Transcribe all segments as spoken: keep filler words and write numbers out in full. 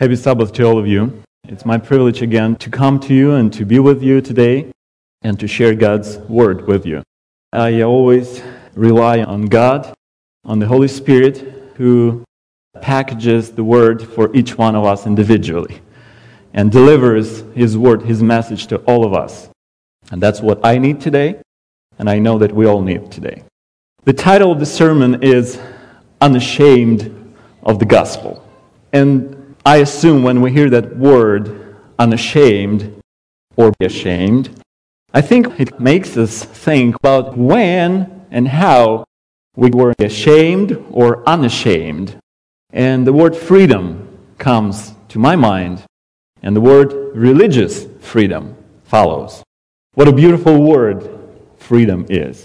Happy Sabbath to all of you. It's my privilege again to come to you and to be with you today and to share God's Word with you. I always rely on God, on the Holy Spirit, who packages the Word for each one of us individually and delivers His Word, His message to all of us. And that's what I need today, and I know that we all need today. The title of the sermon is Unashamed of the Gospel. And I assume when we hear that word, unashamed or be ashamed, I think it makes us think about when and how we were ashamed or unashamed. And the word freedom comes to my mind, and the word religious freedom follows. What a beautiful word freedom is.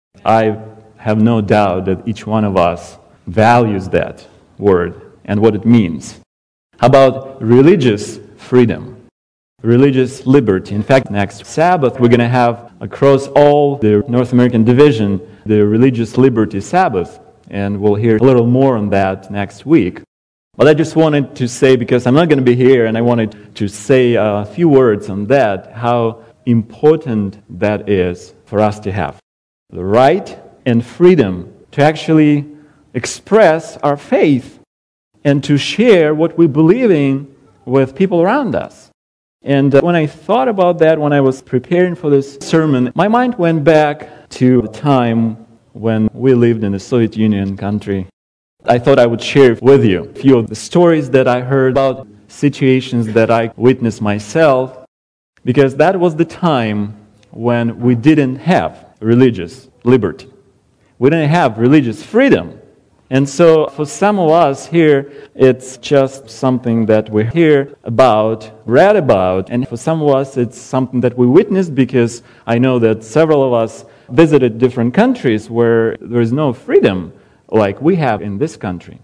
I have no doubt that each one of us values that word and what it means. How about religious freedom, religious liberty? In fact, next Sabbath, we're going to have across all the North American division the Religious Liberty Sabbath, and we'll hear a little more on that next week. But I just wanted to say, because I'm not going to be here, and I wanted to say a few words on that, how important that is for us to have. The right and freedom to actually express our faith and to share what we believe in with people around us. And uh, when I thought about that, when I was preparing for this sermon, my mind went back to the time when we lived in the Soviet Union country. I thought I would share with you a few of the stories that I heard about situations that I witnessed myself, because that was the time when we didn't have religious liberty. We didn't have religious freedom. And so for some of us here, it's just something that we hear about, read about, and for some of us, it's something that we witnessed, because I know that several of us visited different countries where there is no freedom like we have in this country.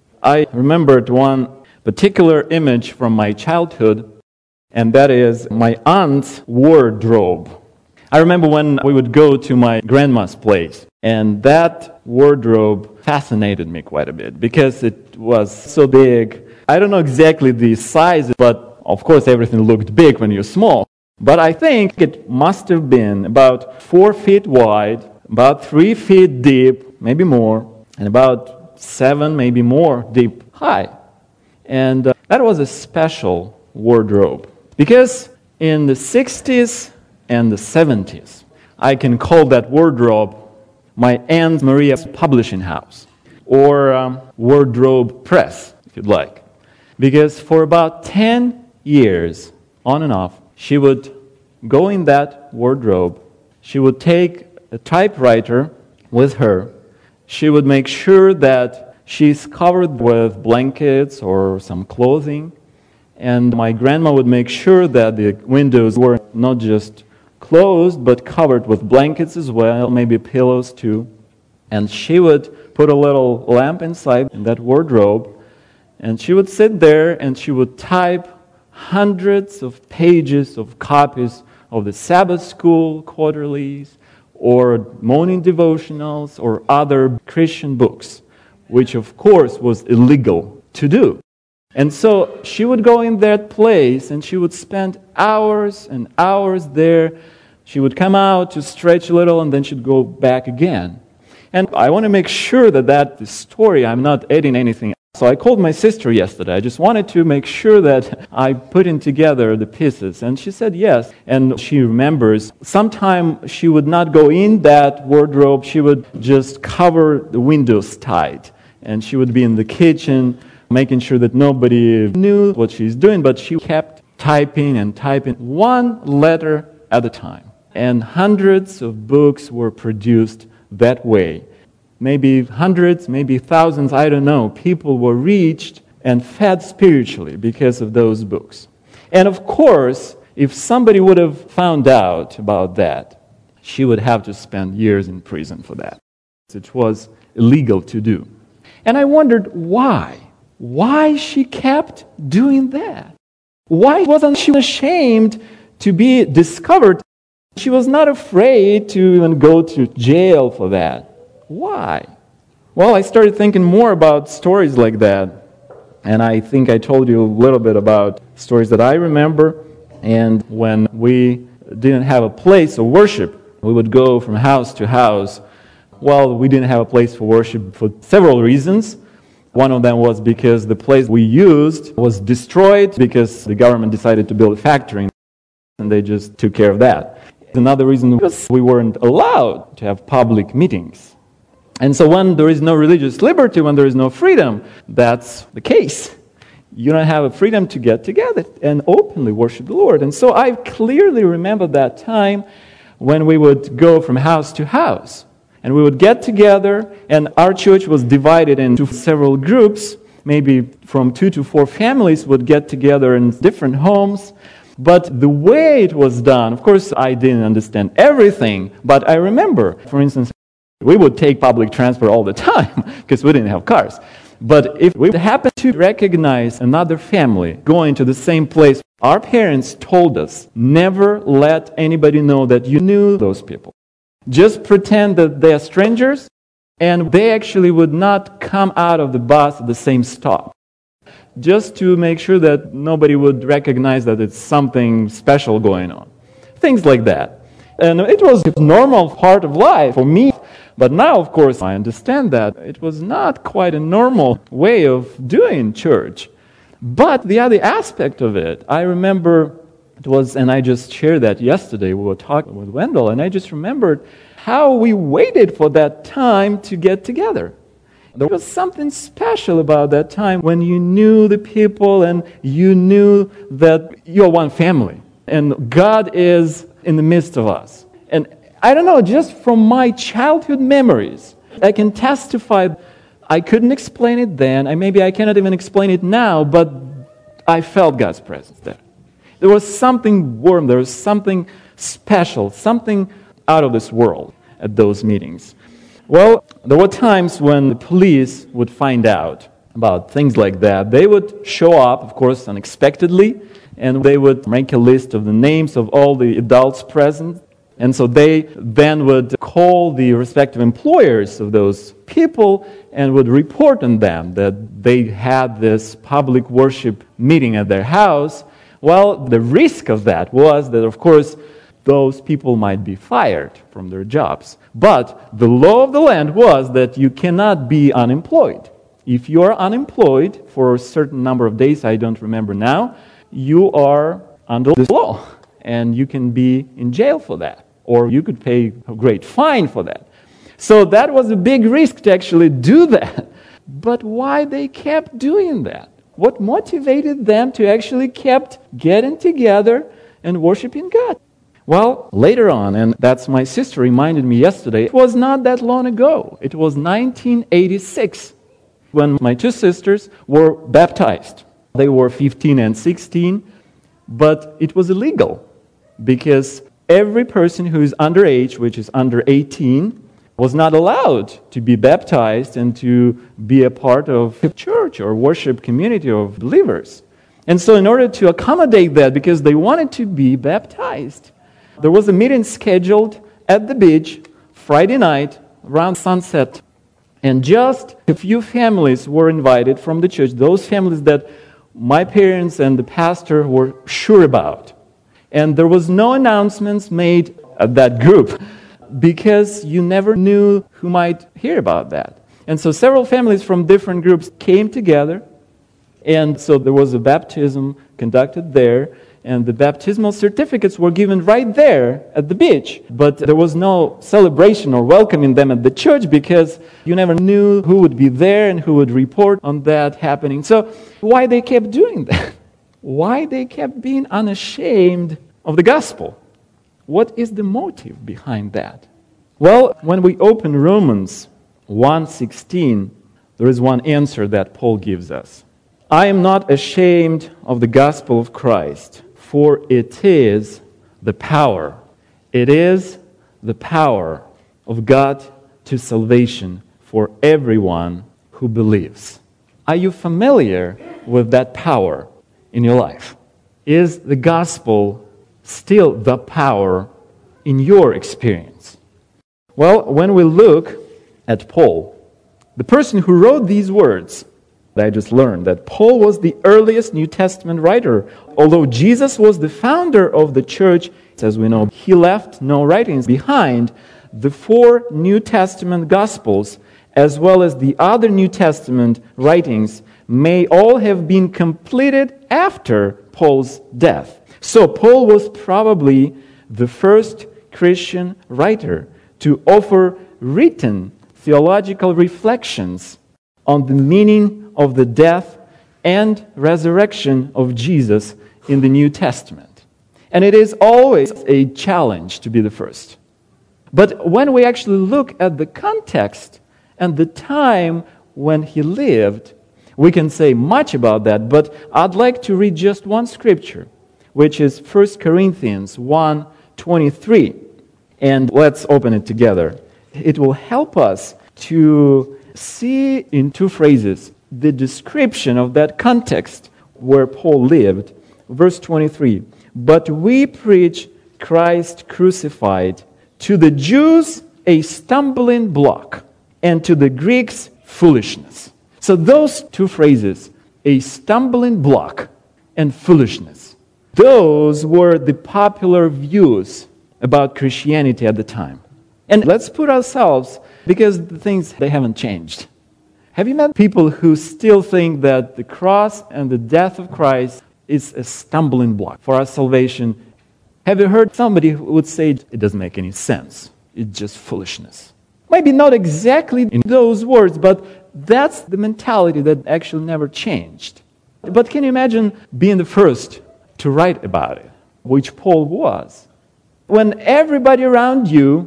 I remembered one particular image from my childhood, and that is my aunt's wardrobe. I remember when we would go to my grandma's place, and that wardrobe fascinated me quite a bit because it was so big. I don't know exactly the size, but of course everything looked big when you're small. But I think it must have been about four feet wide, about three feet deep, maybe more, and about seven, maybe more deep high. And uh, that was a special wardrobe because in the sixties and the seventies, I can call that wardrobe my Aunt Maria's publishing house, or um, wardrobe press, if you'd like. Because for about ten years, on and off, she would go in that wardrobe, she would take a typewriter with her, she would make sure that she's covered with blankets or some clothing, and my grandma would make sure that the windows were not just closed, but covered with blankets as well, maybe pillows too. And she would put a little lamp inside in that wardrobe, and she would sit there and she would type hundreds of pages of copies of the Sabbath School quarterlies or morning devotionals or other Christian books, which of course was illegal to do. And so she would go in that place and she would spend hours and hours there. She would come out to stretch a little and then she'd go back again. And I want to make sure that that story, I'm not adding anything. So I called my sister yesterday. I just wanted to make sure that I put in together the pieces. And she said yes. And she remembers sometime she would not go in that wardrobe. She would just cover the windows tight. And she would be in the kitchen making sure that nobody knew what she's doing, but she kept typing and typing one letter at a time. And hundreds of books were produced that way. Maybe hundreds, maybe thousands, I don't know. People were reached and fed spiritually because of those books. And of course, if somebody would have found out about that, she would have to spend years in prison for that. It was illegal to do. And I wondered why. Why she kept doing that? Why wasn't she ashamed to be discovered? She was not afraid to even go to jail for that. Why? Well, I started thinking more about stories like that. And I think I told you a little bit about stories that I remember. And when we didn't have a place of worship, we would go from house to house. Well, we didn't have a place for worship for several reasons. One of them was because the place we used was destroyed because the government decided to build a factory, and they just took care of that. Another reason was we weren't allowed to have public meetings. And so when there is no religious liberty, when there is no freedom, that's the case. You don't have a freedom to get together and openly worship the Lord. And so I clearly remember that time when we would go from house to house. And we would get together, and our church was divided into several groups. Maybe from two to four families would get together in different homes. But the way it was done, of course, I didn't understand everything, but I remember, for instance, we would take public transport all the time because we didn't have cars. But if we happened to recognize another family going to the same place, our parents told us, never let anybody know that you knew those people. Just pretend that they are strangers, and they actually would not come out of the bus at the same stop. Just to make sure that nobody would recognize that it's something special going on. Things like that. And it was a normal part of life for me. But now, of course, I understand that it was not quite a normal way of doing church. But the other aspect of it, I remember it was, and I just shared that yesterday, we were talking with Wendell, and I just remembered how we waited for that time to get together. There was something special about that time when you knew the people and you knew that you're one family. And God is in the midst of us. And I don't know, just from my childhood memories, I can testify, I couldn't explain it then, and maybe I cannot even explain it now, but I felt God's presence there. There was something warm, there was something special, something out of this world at those meetings. Well, there were times when the police would find out about things like that. They would show up, of course, unexpectedly, and they would make a list of the names of all the adults present. And so they then would call the respective employers of those people and would report on them that they had this public worship meeting at their house. Well, the risk of that was that, of course, those people might be fired from their jobs. But the law of the land was that you cannot be unemployed. If you are unemployed for a certain number of days, I don't remember now, you are under this law, and you can be in jail for that, or you could pay a great fine for that. So that was a big risk to actually do that. But why they kept doing that? What motivated them to actually kept getting together and worshiping God? Well, later on, and that's my sister reminded me yesterday, it was not that long ago. It was nineteen eighty-six when my two sisters were baptized. They were fifteen and sixteen, but it was illegal because every person who is underage, which is under eighteen, was not allowed to be baptized and to be a part of a church or worship community of believers. And so in order to accommodate that, because they wanted to be baptized, there was a meeting scheduled at the beach Friday night around sunset. And just a few families were invited from the church, those families that my parents and the pastor were sure about. And there was no announcements made at that group because you never knew who might hear about that. And so several families from different groups came together, and so there was a baptism conducted there, and the baptismal certificates were given right there at the beach. But there was no celebration or welcoming them at the church because you never knew who would be there and who would report on that happening. So why they kept doing that? Why they kept being unashamed of the gospel? What is the motive behind that? Well, when we open Romans one sixteen, there is one answer that Paul gives us. I am not ashamed of the gospel of Christ, for it is the power. It is the power of God to salvation for everyone who believes. Are you familiar with that power in your life? Is the gospel still the power in your experience? Well, when we look at Paul, the person who wrote these words, I just learned that Paul was the earliest New Testament writer. Although Jesus was the founder of the church, as we know, he left no writings behind. The four New Testament Gospels, as well as the other New Testament writings, may all have been completed after Paul's death. So Paul was probably the first Christian writer to offer written theological reflections on the meaning of the death and resurrection of Jesus in the New Testament. And it is always a challenge to be the first. But when we actually look at the context and the time when he lived, we can say much about that, but I'd like to read just one scripture, which is First Corinthians one twenty-three. And let's open it together. It will help us to see in two phrases the description of that context where Paul lived. Verse twenty-three, "But we preach Christ crucified, to the Jews a stumbling block, and to the Greeks foolishness." So those two phrases, a stumbling block and foolishness, those were the popular views about Christianity at the time. And let's put ourselves, because the things, they haven't changed. Have you met people who still think that the cross and the death of Christ is a stumbling block for our salvation? Have you heard somebody who would say, it doesn't make any sense, it's just foolishness? Maybe not exactly in those words, but that's the mentality that actually never changed. But can you imagine being the first to write about it, which Paul was? When everybody around you,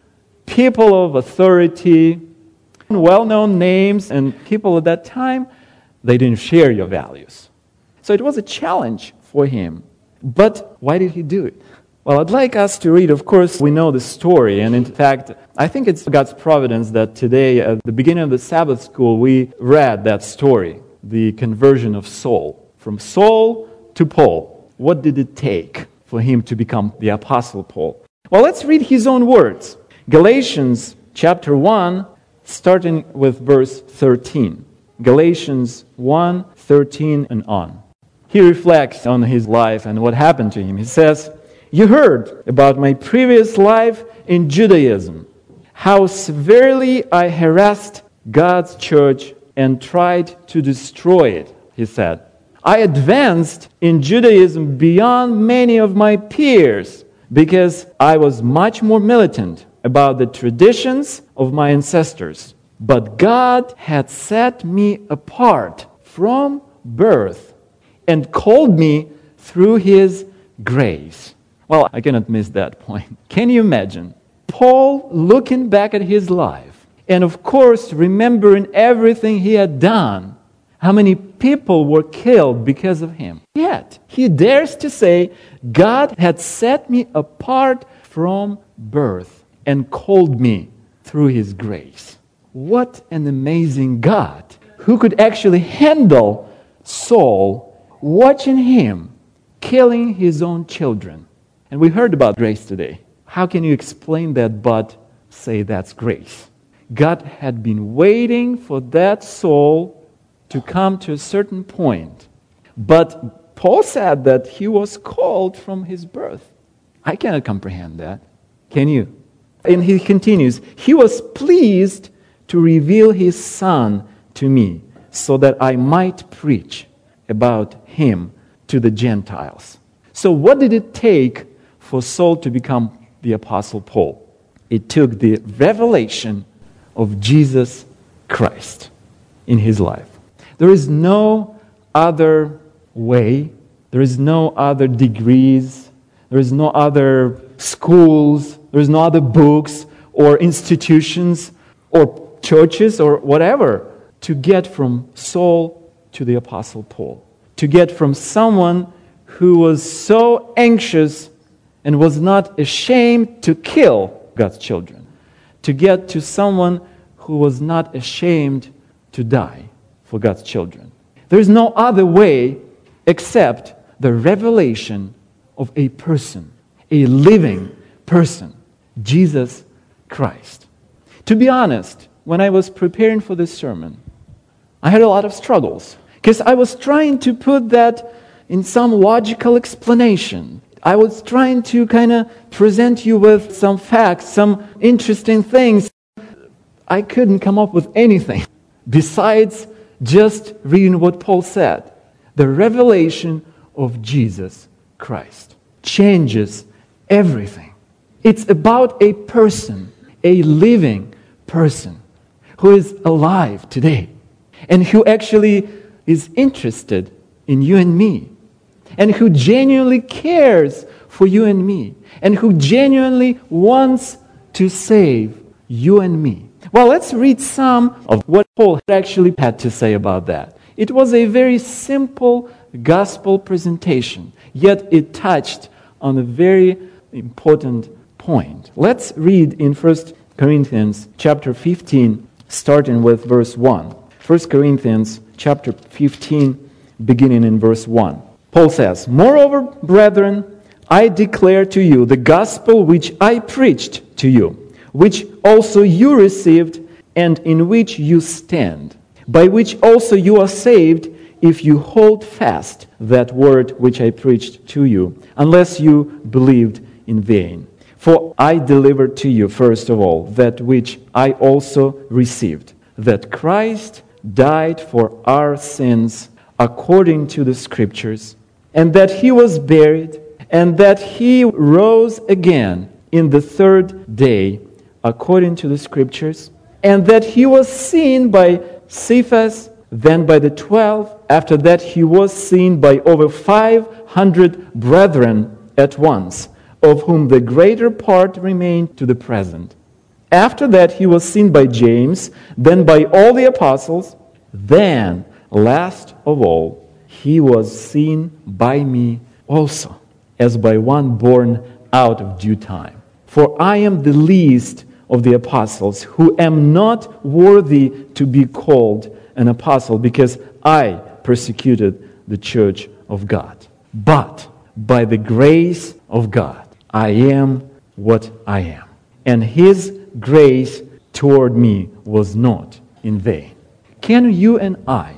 people of authority, well-known names, and people at that time, they didn't share your values. So it was a challenge for him. But why did he do it? Well, I'd like us to read, of course, we know the story, and in fact, I think it's God's providence that today, at the beginning of the Sabbath school, we read that story, the conversion of Saul. From Saul to Paul, what did it take for him to become the Apostle Paul? Well, let's read his own words. Galatians chapter one, starting with verse thirteen. Galatians one, thirteen and on. He reflects on his life and what happened to him. He says, "You heard about my previous life in Judaism, how severely I harassed God's church and tried to destroy it," he said. "I advanced in Judaism beyond many of my peers because I was much more militant about the traditions of my ancestors. But God had set me apart from birth and called me through His grace." Well, I cannot miss that point. Can you imagine Paul looking back at his life and, of course, remembering everything he had done, how many people were killed because of him? Yet, he dares to say, God had set me apart from birth and called me through His grace. What an amazing God who could actually handle Saul watching him killing his own children. And we heard about grace today. How can you explain that but say that's grace? God had been waiting for that soul to come to a certain point. But Paul said that he was called from his birth. I cannot comprehend that. Can you? And he continues, "He was pleased to reveal His Son to me so that I might preach about Him to the Gentiles." So what did it take for Saul to become the Apostle Paul? It took the revelation of Jesus Christ in his life. There is no other way. There is no other degrees. There is no other schools. There is no other books or institutions or churches or whatever to get from Saul to the Apostle Paul. To get from someone who was so anxious and was not ashamed to kill God's children, to get to someone who was not ashamed to die for God's children. There is no other way except the revelation of a person, a living person, Jesus Christ. To be honest, when I was preparing for this sermon, I had a lot of struggles because I was trying to put that in some logical explanation. I was trying to kind of present you with some facts, some interesting things. I couldn't come up with anything besides just reading what Paul said. The revelation of Jesus Christ changes everything. It's about a person, a living person who is alive today and who actually is interested in you and me and who genuinely cares for you and me and who genuinely wants to save you and me. Well, let's read some of what Paul actually had to say about that. It was a very simple gospel presentation, yet it touched on a very important point. Let's read in First Corinthians chapter fifteen, starting with verse one. First Corinthians chapter fifteen, beginning in verse one. Paul says, "Moreover, brethren, I declare to you the gospel which I preached to you, which also you received, and in which you stand, by which also you are saved, if you hold fast that word which I preached to you, unless you believed in vain. For I delivered to you, first of all, that which I also received, that Christ died for our sins according to the Scriptures, and that He was buried, and that He rose again in the third day according to the Scriptures, and that He was seen by Cephas, then by the twelve. After that He was seen by over five hundred brethren at once, of whom the greater part remain to the present. After that He was seen by James, then by all the apostles. Then, last of all, He was seen by me also, as by one born out of due time. For I am the least of the apostles, who am not worthy to be called an apostle, because I persecuted the church of God. But by the grace of God, I am what I am. And His grace toward me was not in vain." Can you and I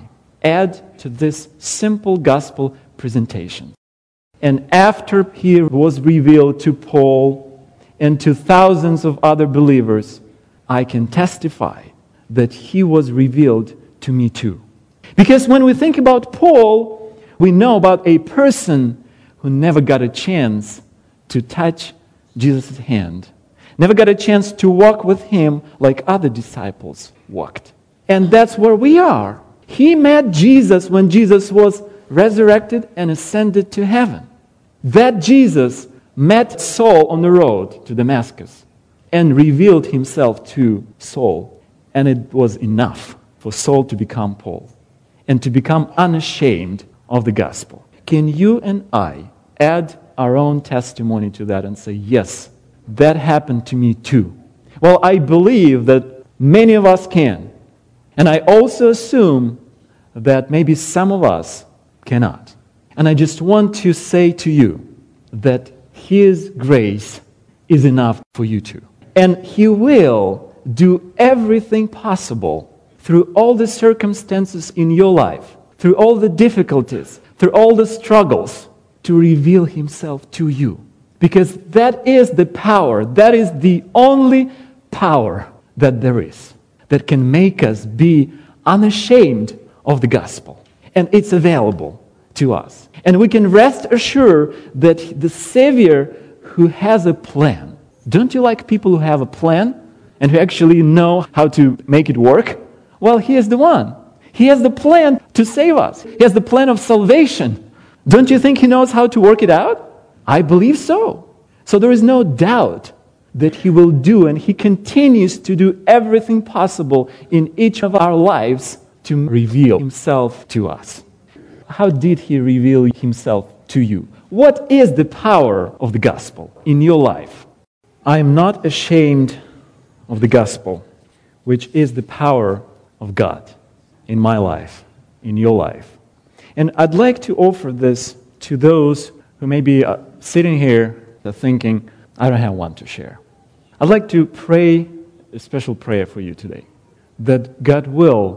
add to this simple gospel presentation? And after He was revealed to Paul and to thousands of other believers, I can testify that He was revealed to me too. Because when we think about Paul, we know about a person who never got a chance to touch Jesus' hand, never got a chance to walk with Him like other disciples walked. And that's where we are. He met Jesus when Jesus was resurrected and ascended to heaven. That Jesus met Saul on the road to Damascus and revealed Himself to Saul. And it was enough for Saul to become Paul and to become unashamed of the gospel. Can you and I add our own testimony to that and say, yes, that happened to me too? Well, I believe that many of us can. And I also assume that maybe some of us cannot. And I just want to say to you that His grace is enough for you too. And He will do everything possible through all the circumstances in your life, through all the difficulties, through all the struggles, to reveal Himself to you. Because that is the power, that is the only power that there is, that can make us be unashamed of the gospel. And it's available to us. And we can rest assured that the Savior who has a plan. Don't you like people who have a plan and who actually know how to make it work? Well, He is the one. He has the plan to save us. He has the plan of salvation. Don't you think He knows how to work it out? I believe so. So there is no doubt that He will do, and He continues to do everything possible in each of our lives to reveal Himself to us. How did He reveal Himself to you? What is the power of the gospel in your life? I am not ashamed of the gospel, which is the power of God in my life, in your life. And I'd like to offer this to those who may be uh, sitting here thinking, I don't have one to share. I'd like to pray a special prayer for you today, that God will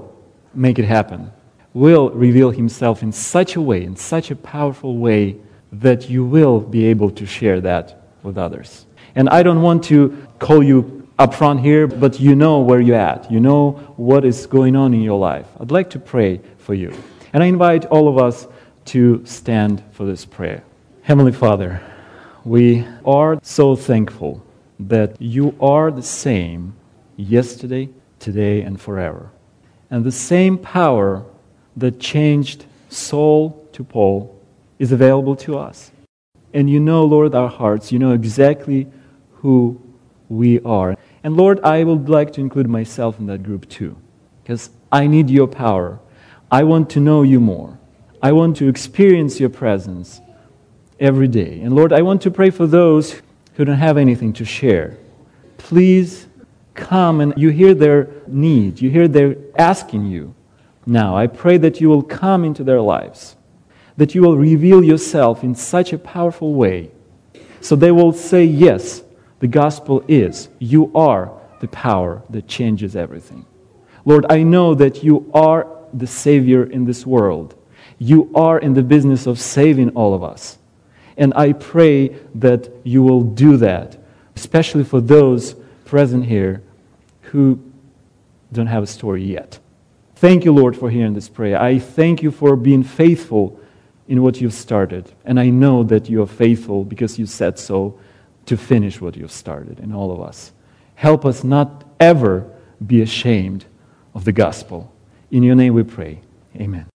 make it happen, will reveal himself in such a way, in such a powerful way, that you will be able to share that with others. And I don't want to call you up front here, but you know where you're at. You know what is going on in your life. I'd like to pray for you. And I invite all of us to stand for this prayer. Heavenly Father, we are so thankful that you are the same yesterday, today, and forever. And the same power that changed Saul to Paul is available to us. And you know, Lord, our hearts. You know exactly who we are. And Lord, I would like to include myself in that group too, because I need your power. I want to know you more. I want to experience your presence every day. And Lord, I want to pray for those who don't have anything to share. Please come, and you hear their need. You hear their asking you. Now, I pray that you will come into their lives, that you will reveal yourself in such a powerful way, so they will say, yes, the gospel is, you are the power that changes everything. Lord, I know that you are the Savior in this world. You are in the business of saving all of us. And I pray that you will do that, especially for those present here who don't have a story yet. Thank you, Lord, for hearing this prayer. I thank you for being faithful in what you've started. And I know that you are faithful because you said so to finish what you've started in all of us. Help us not ever be ashamed of the gospel. In your name we pray. Amen.